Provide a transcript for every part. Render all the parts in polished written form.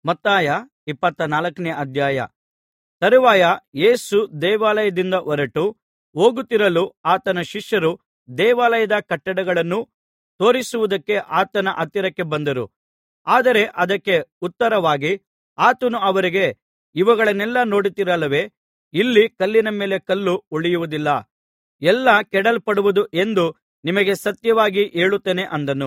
ಮತ್ತಾಯ 24ನೇ ಅಧ್ಯಾಯ. ತರುವಾಯ ಯೇಸು ದೇವಾಲಯದಿಂದ ಹೊರಟು ಹೋಗುತ್ತಿರಲು ಆತನ ಶಿಷ್ಯರು ದೇವಾಲಯದ ಕಟ್ಟಡಗಳನ್ನು ತೋರಿಸುವುದಕ್ಕೆ ಆತನ ಹತ್ತಿರಕ್ಕೆ ಬಂದರು. ಆದರೆ ಅದಕ್ಕೆ ಉತ್ತರವಾಗಿ ಆತನು ಅವರಿಗೆ, ಇವುಗಳನ್ನೆಲ್ಲಾ ನೋಡುತ್ತೀರಲ್ಲವೇ? ಇಲ್ಲಿ ಕಲ್ಲಿನ ಮೇಲೆ ಕಲ್ಲು ಉಳಿಯುವುದಿಲ್ಲ, ಎಲ್ಲಾ ಕೆಡವಲ್ಪಡುವುದು ಎಂದು ನಿಮಗೆ ಸತ್ಯವಾಗಿ ಹೇಳುತ್ತೇನೆ ಅಂದನು.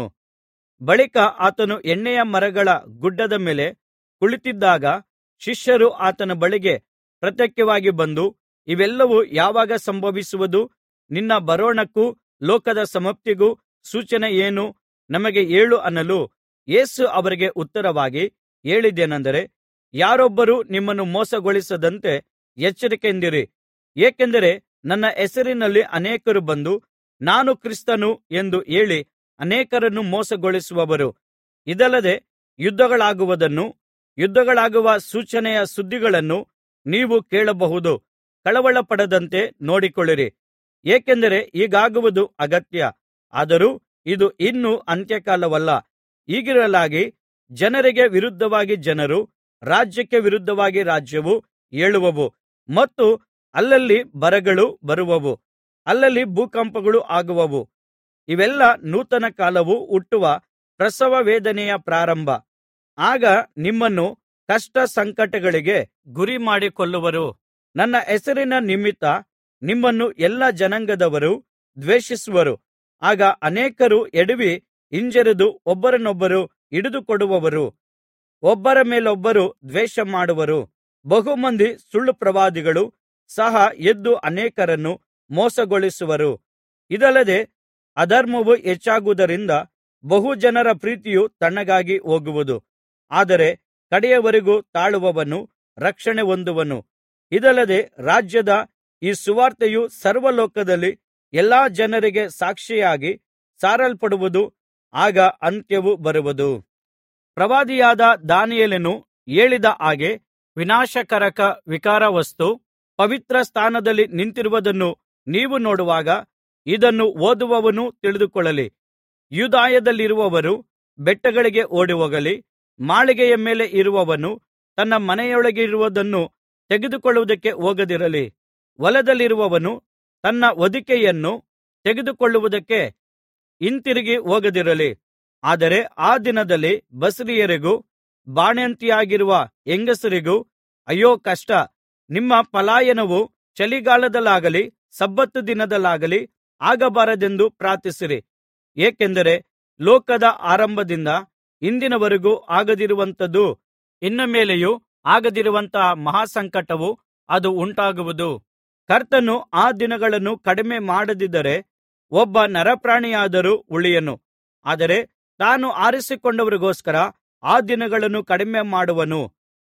ಬಳಿಕ ಆತನು ಎಣ್ಣೆಯ ಮರಗಳ ಗುಡ್ಡದ ಮೇಲೆ ಕುಳಿತಿದ್ದಾಗ ಶಿಷ್ಯರು ಆತನ ಬಳಿಗೆ ಪ್ರತ್ಯೇಕವಾಗಿ ಬಂದು, ಇವೆಲ್ಲವೂ ಯಾವಾಗ ಸಂಭವಿಸುವುದು? ನಿನ್ನ ಬರೋಣಕ್ಕೂ ಲೋಕದ ಸಮಾಪ್ತಿಗೂ ಸೂಚನೆ ಏನು? ನಮಗೆ ಹೇಳು ಅನ್ನಲು, ಯೇಸು ಅವರಿಗೆ ಉತ್ತರವಾಗಿ ಹೇಳಿದ್ದೇನೆಂದರೆ, ಯಾರೊಬ್ಬರೂ ನಿಮ್ಮನ್ನು ಮೋಸಗೊಳಿಸದಂತೆ ಎಚ್ಚರಿಕೆಯಿಂದಿರಿ. ಏಕೆಂದರೆ ನನ್ನ ಹೆಸರಿನಲ್ಲಿ ಅನೇಕರು ಬಂದು, ನಾನು ಕ್ರಿಸ್ತನು ಎಂದು ಹೇಳಿ ಅನೇಕರನ್ನು ಮೋಸಗೊಳಿಸುವರು. ಇದಲ್ಲದೆ ಯುದ್ಧಗಳಾಗುವುದನ್ನೂ ಯುದ್ಧಗಳಾಗುವ ಸೂಚನೆಯ ಸುದ್ದಿಗಳನ್ನೂ ನೀವು ಕೇಳಬಹುದು. ಕಳವಳಪಡದಂತೆ ನೋಡಿಕೊಳ್ಳಿರಿ, ಏಕೆಂದರೆ ಹೀಗಾಗುವುದು ಅಗತ್ಯ. ಆದರೂ ಇದು ಇನ್ನೂ ಅಂತ್ಯಕಾಲವಲ್ಲ. ಹೀಗಿರಲಾಗಿ ಜನರಿಗೆ ವಿರುದ್ಧವಾಗಿ ಜನರೂ ರಾಜ್ಯಕ್ಕೆ ವಿರುದ್ಧವಾಗಿ ರಾಜ್ಯವೂ ಏಳುವವು, ಮತ್ತು ಅಲ್ಲಲ್ಲಿ ಬರಗಳು ಬರುವವು, ಅಲ್ಲಲ್ಲಿ ಭೂಕಂಪಗಳು ಆಗುವವು. ಇವೆಲ್ಲಾ ನೂತನ ಕಾಲವು ಹುಟ್ಟುವ ಪ್ರಸವ ವೇದನೆಯ ಪ್ರಾರಂಭ. ಆಗ ನಿಮ್ಮನ್ನು ಕಷ್ಟ ಸಂಕಟಗಳಿಗೆ ಗುರಿಮಾಡಿಕೊಲ್ಲುವರು. ನನ್ನ ಹೆಸರಿನ ನಿಮಿತ್ತ ನಿಮ್ಮನ್ನು ಎಲ್ಲಾ ಜನಾಂಗದವರು ದ್ವೇಷಿಸುವರು. ಆಗ ಅನೇಕರು ಎಡವಿ ಹಿಂಜರಿದು ಒಬ್ಬರನ್ನೊಬ್ಬರು ಹಿಡಿದುಕೊಡುವರು, ಒಬ್ಬರ ಮೇಲೊಬ್ಬರು ದ್ವೇಷಮಾಡುವರು. ಬಹು ಮಂದಿ ಸುಳ್ಳುಪ್ರವಾದಿಗಳು ಸಹ ಎದ್ದು ಅನೇಕರನ್ನು ಮೋಸಗೊಳಿಸುವರು. ಇದಲ್ಲದೆ ಅಧರ್ಮವು ಹೆಚ್ಚಾಗುವುದರಿಂದ ಬಹು ಜನರ ಪ್ರೀತಿಯು ತಣ್ಣಗಾಗಿ ಹೋಗುವುದು. ಆದರೆ ಕಡೆಯವರೆಗೂ ತಾಳುವವನು ರಕ್ಷಣೆ ಹೊಂದುವನು. ಇದಲ್ಲದೆ ರಾಜ್ಯದ ಈ ಸುವಾರ್ತೆಯು ಸರ್ವಲೋಕದಲ್ಲಿ ಎಲ್ಲಾ ಜನರಿಗೆ ಸಾಕ್ಷಿಯಾಗಿ ಸಾರಲ್ಪಡುವುದು. ಆಗ ಅಂತ್ಯವು ಬರುವುದು. ಪ್ರವಾದಿಯಾದ ದಾನಿಯೇಲನು ಹೇಳಿದ ಹಾಗೆ ವಿನಾಶಕಾರಕ ವಿಕಾರವಸ್ತು ಪವಿತ್ರ ಸ್ಥಾನದಲ್ಲಿ ನಿಂತಿರುವುದನ್ನು ನೀವು ನೋಡುವಾಗ ಇದನ್ನು ಓದುವವನು ತಿಳಿದುಕೊಳ್ಳಲಿ. ಯೂದಾಯದಲ್ಲಿರುವವರು ಬೆಟ್ಟಗಳಿಗೆ ಓಡಿಹೋಗಲಿ. ಮಾಳಿಗೆಯ ಮೇಲೆ ಇರುವವನು ತನ್ನ ಮನೆಯೊಳಗಿರುವುದನ್ನು ತೆಗೆದುಕೊಳ್ಳುವುದಕ್ಕೆ ಹೋಗದಿರಲಿ. ಹೊಲದಲ್ಲಿರುವವನು ತನ್ನ ಹೊದಿಕೆಯನ್ನು ತೆಗೆದುಕೊಳ್ಳುವುದಕ್ಕೆ ಹಿಂತಿರುಗಿ ಹೋಗದಿರಲಿ. ಆದರೆ ಆ ದಿನದಲ್ಲಿ ಬಸುರಿಯರಿಗೂ ಬಾಣಂತಿಯಾಗಿರುವ ಹೆಂಗಸರಿಗೂ ಅಯ್ಯೋ ಕಷ್ಟ. ನಿಮ್ಮ ಪಲಾಯನವು ಚಳಿಗಾಲದಲ್ಲಾಗಲಿ ಸಬ್ಬತ್ ದಿನದಲ್ಲಾಗಲಿ ಆಗಬಾರದೆಂದು ಪ್ರಾರ್ಥಿಸಿರಿ. ಏಕೆಂದರೆ ಲೋಕದ ಆರಂಭದಿಂದ ಇಂದಿನವರೆಗೂ ಆಗದಿರುವಂಥದ್ದು, ಇನ್ನು ಮೇಲೆಯೂ ಆಗದಿರುವಂತಹ ಮಹಾಸಂಕಟವು ಅದು ಉಂಟಾಗುವುದು. ಕರ್ತನು ಆ ದಿನಗಳನ್ನು ಕಡಿಮೆ ಮಾಡದಿದ್ದರೆ ಒಬ್ಬ ನರಪ್ರಾಣಿಯಾದರೂ ಉಳಿಯನು. ಆದರೆ ತಾನು ಆರಿಸಿಕೊಂಡವರಿಗೋಸ್ಕರ ಆ ದಿನಗಳನ್ನು ಕಡಿಮೆ ಮಾಡುವನು.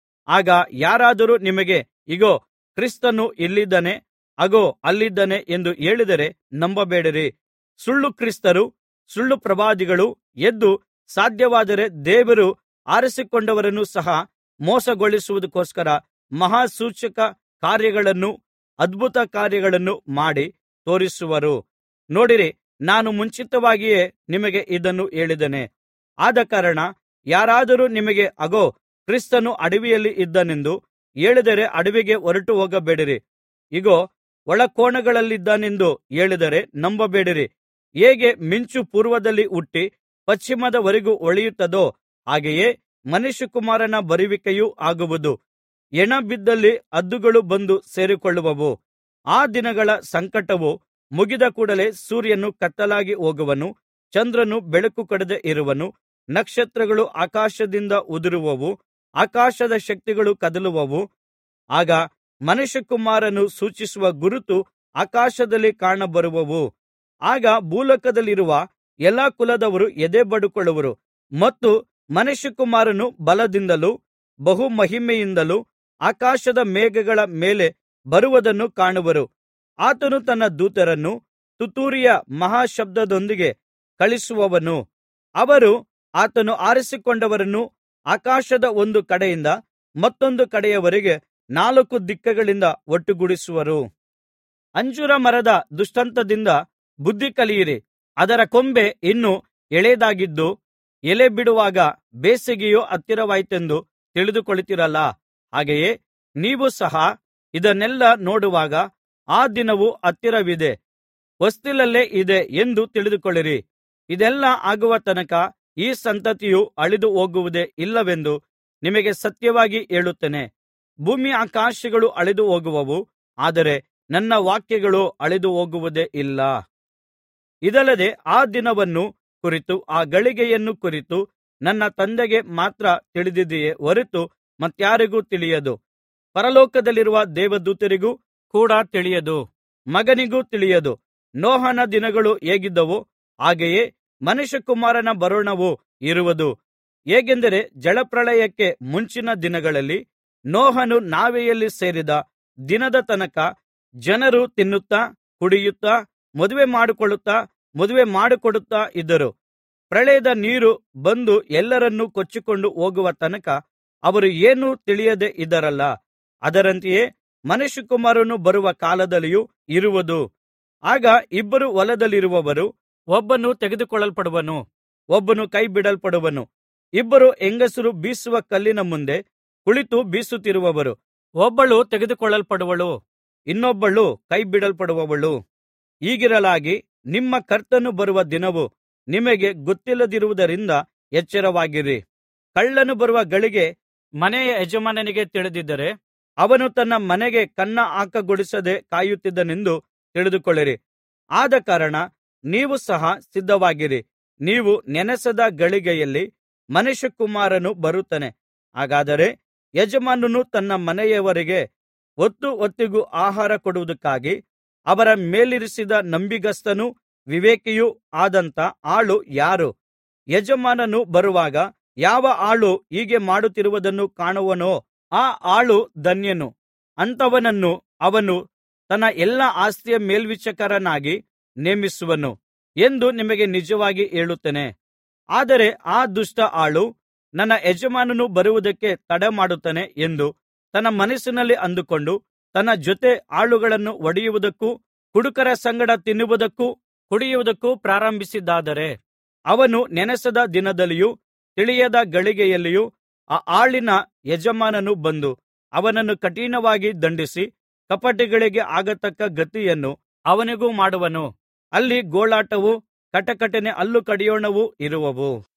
ಆಗ ಯಾರಾದರೂ ನಿಮಗೆ, ಇಗೋ ಕ್ರಿಸ್ತನು ಇಲ್ಲಿದ್ದಾನೆ, ಅಗೋ ಅಲ್ಲಿದ್ದಾನೆ ಎಂದು ಹೇಳಿದರೆ ನಂಬಬೇಡಿರಿ. ಸುಳ್ಳು ಕ್ರಿಸ್ತರು ಸುಳ್ಳು ಪ್ರವಾದಿಗಳು ಎದ್ದು ಸಾಧ್ಯವಾದರೆ ದೇವರು ಆರಿಸಿಕೊಂಡವರನ್ನು ಸಹ ಮೋಸಗೊಳಿಸುವುದಕ್ಕೋಸ್ಕರ ಮಹಾ ಸೂಚಕ ಕಾರ್ಯಗಳನ್ನೂ ಅದ್ಭುತ ಕಾರ್ಯಗಳನ್ನು ಮಾಡಿ ತೋರಿಸುವರು. ನೋಡಿರಿ, ನಾನು ಮುಂಚಿತವಾಗಿಯೇ ನಿಮಗೆ ಇದನ್ನು ಹೇಳಿದ್ದೇನೆ. ಆದಕಾರಣ ಯಾರಾದರೂ ನಿಮಗೆ, ಅಗೋ ಕ್ರಿಸ್ತನು ಅಡವಿಯಲ್ಲಿ ಇದ್ದಾನೆಂದು ಹೇಳಿದರೆ ಅಡವಿಗೆ ಹೊರಟು ಹೋಗಬೇಡಿರಿ. ಇಗೋ ಒಳಕೋಣೆಗಳಲ್ಲಿದ್ದಾನೆಂದು ಹೇಳಿದರೆ ನಂಬಬೇಡಿರಿ. ಹೇಗೆ ಮಿಂಚು ಪೂರ್ವದಲ್ಲಿ ಹುಟ್ಟಿ ಪಶ್ಚಿಮದವರೆಗೂ ಹೊಳೆಯುತ್ತದೋ ಹಾಗೆಯೇ ಮನುಷ್ಯಕುಮಾರನ ಬರುವಿಕೆಯೂ ಆಗುವುದು. ಹೆಣ ಬಿದ್ದಲ್ಲಿ ಹದ್ದುಗಳು ಬಂದು ಸೇರಿಕೊಳ್ಳುವವು. ಆ ದಿನಗಳ ಸಂಕಟವು ಮುಗಿದ ಕೂಡಲೆ ಸೂರ್ಯನು ಕತ್ತಲಾಗಿ ಹೋಗುವನು, ಚಂದ್ರನು ಬೆಳಕು ಕೊಡದೆ ಇರುವನು, ನಕ್ಷತ್ರಗಳು ಆಕಾಶದಿಂದ ಉದುರುವವು, ಆಕಾಶದ ಶಕ್ತಿಗಳು ಕದಲುವವು. ಆಗ ಮನುಷ್ಯಕುಮಾರನು ಸೂಚಿಸುವ ಗುರುತು ಆಕಾಶದಲ್ಲಿ ಕಾಣಬರುವವು. ಆಗ ಭೂಲೋಕದಲ್ಲಿರುವ ಎಲ್ಲಾ ಕುಲದವರು ಎದೆಬಡುಕೊಳ್ಳುವರು ಮತ್ತು ಮನುಷ್ಯಕುಮಾರನು ಬಲದಿಂದಲೂ ಬಹು ಮಹಿಮೆಯಿಂದಲೂ ಆಕಾಶದ ಮೇಘಗಳ ಮೇಲೆ ಬರುವುದನ್ನು ಕಾಣುವರು. ಆತನು ತನ್ನ ದೂತರನ್ನು ತುತ್ತೂರಿಯ ಮಹಾಶಬ್ದದೊಂದಿಗೆ ಕಳುಹಿಸುವನು. ಅವರು ಆತನು ಆರಿಸಿಕೊಂಡವರನ್ನು ಆಕಾಶದ ಒಂದು ಕಡೆಯಿಂದ ಮತ್ತೊಂದು ಕಡೆಯವರೆಗೆ 4 ದಿಕ್ಕುಗಳಿಂದ ಒಟ್ಟುಗೂಡಿಸುವರು. ಅಂಜೂರ ಮರದ ದೃಷ್ಟಾಂತದಿಂದ ಬುದ್ಧಿ ಕಲಿಯಿರಿ. ಅದರ ಕೊಂಬೆ ಇನ್ನೂ ಎಳೆಯದಾಗಿದ್ದು ಎಲೆ ಬಿಡುವಾಗ ಬೇಸಿಗೆಯು ಹತ್ತಿರವಾಯಿತೆಂದು ತಿಳಿದುಕೊಳ್ಳುತ್ತೀರಲ್ಲಾ. ಹಾಗೆಯೇ ನೀವು ಸಹ ಇದನ್ನೆಲ್ಲಾ ನೋಡುವಾಗ ಆ ದಿನವು ಹತ್ತಿರವಿದೆ, ಹೊಸ್ತಿಲಲ್ಲೇ ಇದೆ ಎಂದು ತಿಳಿದುಕೊಳ್ಳಿರಿ. ಇದೆಲ್ಲಾ ಆಗುವ ತನಕ ಈ ಸಂತತಿಯು ಅಳಿದು ಹೋಗುವುದೇ ಇಲ್ಲವೆಂದು ನಿಮಗೆ ಸತ್ಯವಾಗಿ ಹೇಳುತ್ತೇನೆ. ಭೂಮ್ಯಾಕಾಶಗಳು ಅಳಿದು ಹೋಗುವವು, ಆದರೆ ನನ್ನ ವಾಕ್ಯಗಳು ಅಳಿದು ಹೋಗುವುದೇ ಇಲ್ಲ. ಇದಲ್ಲದೆ ಆ ದಿನವನ್ನು ಕುರಿತು ಆ ಗಳಿಗೆಯನ್ನು ಕುರಿತು ನನ್ನ ತಂದೆಗೆ ಮಾತ್ರ ತಿಳಿದಿದೆಯೇ ಹೊರತು ಮತ್ತಾರಿಗೂ ತಿಳಿಯದು. ಪರಲೋಕದಲ್ಲಿರುವ ದೇವದೂತರಿಗೂ ಕೂಡ ತಿಳಿಯದು, ಮಗನಿಗೂ ತಿಳಿಯದು. ನೋಹನ ದಿನಗಳು ಹೇಗಿದ್ದವೋ ಹಾಗೆಯೇ ಮನುಷ್ಯಕುಮಾರನ ಬರೋಣವು ಇರುವುದು. ಹೇಗೆಂದರೆ ಜಲಪ್ರಳಯಕ್ಕೆ ಮುಂಚಿನ ದಿನಗಳಲ್ಲಿ ನೋಹನು ನಾವೆಯಲ್ಲಿ ಸೇರಿದ ದಿನದ ತನಕ ಜನರು ತಿನ್ನುತ್ತಾ ಕುಡಿಯುತ್ತಾ ಮದುವೆ ಮಾಡಿಕೊಡುತ್ತಾ ಇದ್ದರು. ಪ್ರಳಯದ ನೀರು ಬಂದು ಎಲ್ಲರನ್ನೂ ಕೊಚ್ಚಿಕೊಂಡು ಹೋಗುವ ತನಕ ಅವರು ಏನೂ ತಿಳಿಯದೆ ಇದ್ದರಲ್ಲಾ. ಅದರಂತೆಯೇ ಮನುಷ್ಯಕುಮಾರನು ಬರುವ ಕಾಲದಲ್ಲಿಯೂ ಇರುವುದು. ಆಗ ಇಬ್ಬರು ಹೊಲದಲ್ಲಿರುವವರು, ಒಬ್ಬನು ತೆಗೆದುಕೊಳ್ಳಲ್ಪಡುವನು, ಒಬ್ಬನು ಕೈಬಿಡಲ್ಪಡುವನು. ಇಬ್ಬರು ಹೆಂಗಸರು ಬೀಸುವ ಕಲ್ಲಿನ ಮುಂದೆ ಕುಳಿತು ಬೀಸುತ್ತಿರುವರು, ಒಬ್ಬಳು ತೆಗೆದುಕೊಳ್ಳಲ್ಪಡುವಳು, ಇನ್ನೊಬ್ಬಳು ಕೈಬಿಡಲ್ಪಡುವಳು. ಹೀಗಿರಲಾಗಿ ನಿಮ್ಮ ಕರ್ತನು ಬರುವ ದಿನವು ನಿಮಗೆ ಗೊತ್ತಿಲ್ಲದಿರುವುದರಿಂದ ಎಚ್ಚರವಾಗಿರಿ. ಕಳ್ಳನು ಬರುವ ಗಳಿಗೆ ಮನೆಯ ಯಜಮಾನನಿಗೆ ತಿಳಿದಿದ್ದರೆ ಅವನು ತನ್ನ ಮನೆಗೆ ಕನ್ನ ಹಾಕಗೊಡಿಸದೆ ಕಾಯುತ್ತಿದ್ದನೆಂದು ತಿಳಿದುಕೊಳ್ಳಿರಿ. ಆದಕಾರಣ ನೀವು ಸಹ ಸಿದ್ಧವಾಗಿರಿ. ನೀವು ನೆನಸದ ಗಳಿಗೆಯಲ್ಲಿ ಮನುಷ್ಯಕುಮಾರನು ಬರುತ್ತಾನೆ. ಹಾಗಾದರೆ ಯಜಮಾನನು ತನ್ನ ಮನೆಯವರಿಗೆ ಹೊತ್ತು ಹೊತ್ತಿಗೂ ಆಹಾರ ಕೊಡುವುದಕ್ಕಾಗಿ ಅವರ ಮೇಲಿರಿಸಿದ ನಂಬಿಗಸ್ತನೂ ವಿವೇಕಿಯೂ ಆದಂಥ ಆಳು ಯಾರು? ಯಜಮಾನನು ಬರುವಾಗ ಯಾವ ಆಳು ಹೀಗೆ ಮಾಡುತ್ತಿರುವುದನ್ನು ಕಾಣುವನೋ ಆ ಆಳು ಧನ್ಯನು. ಅಂಥವನನ್ನು ಅವನು ತನ್ನ ಎಲ್ಲಾ ಆಸ್ತಿಯ ಮೇಲ್ವಿಚಾರಕನನ್ನಾಗಿ ನೇಮಿಸುವನು ಎಂದು ನಿಮಗೆ ನಿಜವಾಗಿ ಹೇಳುತ್ತೇನೆ. ಆದರೆ ಆ ದುಷ್ಟ ಆಳು, ನನ್ನ ಯಜಮಾನನು ಬರುವುದಕ್ಕೆ ತಡಮಾಡುತ್ತಾನೆ ಎಂದು ತನ್ನ ಮನಸ್ಸಿನಲ್ಲಿ ಅಂದುಕೊಂಡು ತನ್ನ ಜೊತೆ ಆಳುಗಳನ್ನು ಹೊಡೆಯುವುದಕ್ಕೂ ಕುಡುಕರ ಸಂಗಡ ತಿನ್ನುವುದಕ್ಕೂ ಕುಡಿಯುವುದಕ್ಕೂ ಪ್ರಾರಂಭಿಸಿದ್ದಾದರೆ, ಅವನು ನೆನಸದ ದಿನದಲ್ಲಿಯೂ ತಿಳಿಯದ ಗಳಿಗೆಯಲ್ಲಿಯೂ ಆ ಆಳಿನ ಯಜಮಾನನು ಬಂದು ಅವನನ್ನು ಕಠಿಣವಾಗಿ ದಂಡಿಸಿ ಕಪಟಿಗಳಿಗೆ ಆಗತಕ್ಕ ಗತಿಯನ್ನು ಅವನಿಗೂ ಮಾಡುವನು. ಅಲ್ಲಿ ಗೋಳಾಟವೂ ಕಟಕಟನೆ ಹಲ್ಲು ಕಡಿಯೋಣವೂ ಇರುವವು.